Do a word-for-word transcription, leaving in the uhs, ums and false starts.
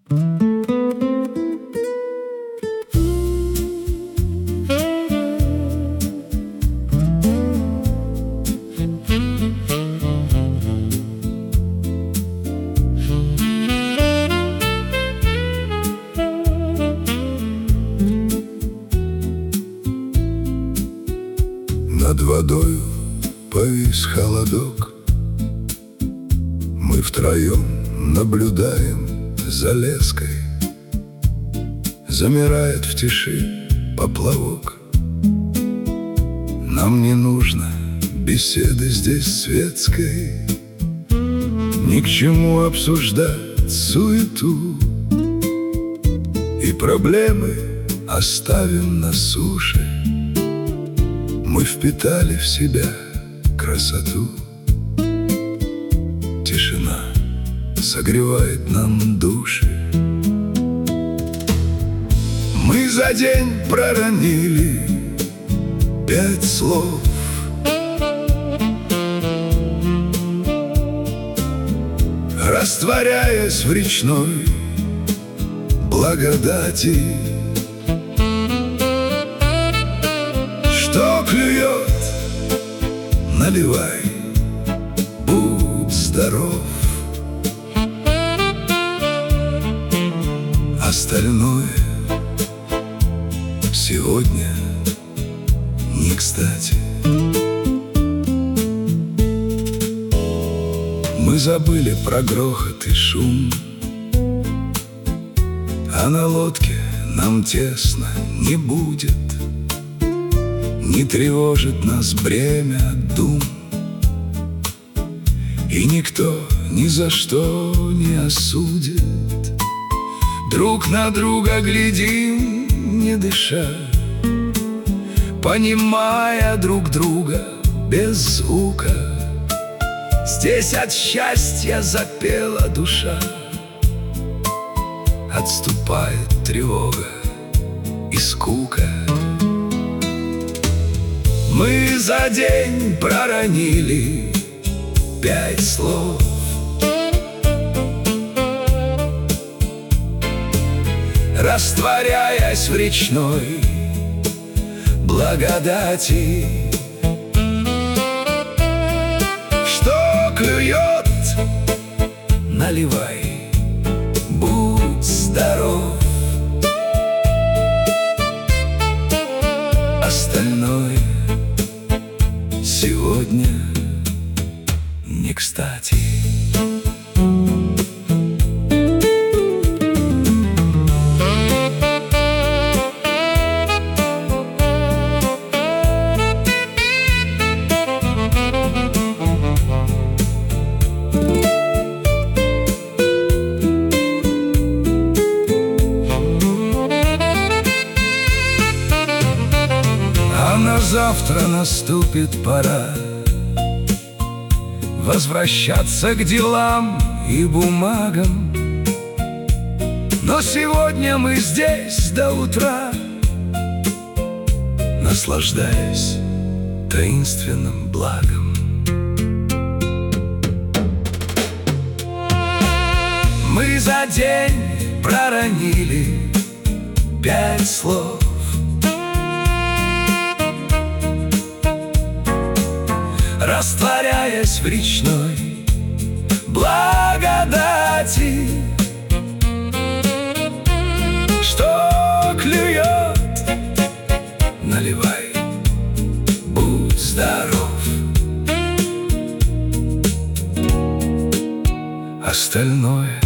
Над водою повис холодок. Мы втроем наблюдаем за леской. Замирает в тиши поплавок. Нам не нужно беседы здесь светской, ни к чему обсуждать суету. И проблемы оставим на суше. Мы впитали в себя красоту. Тишина согревает нам души. Мы за день проронили пять слов. Растворяясь в речной благодати. Что клюет, наливай, будь здоров. Остальное сегодня не кстати. Мы забыли про грохот и шум, а на лодке нам тесно не будет. Не тревожит нас бремя дум, и никто ни за что не осудит. Друг на друга глядим, не дыша, понимая друг друга без звука. Здесь от счастья запела душа. Отступает тревога и скука. Мы за день проронили пять слов. Растворяясь в речной благодати. Что клюет, наливай, будь здоров. Остальное сегодня не кстати. А на завтра наступит пора возвращаться к делам и бумагам. Но сегодня мы здесь до утра, наслаждаясь таинственным благом. Мы за день проронили пять слов. Растворяясь в речной благодати. Что клюет, наливай, будь здоров. Остальное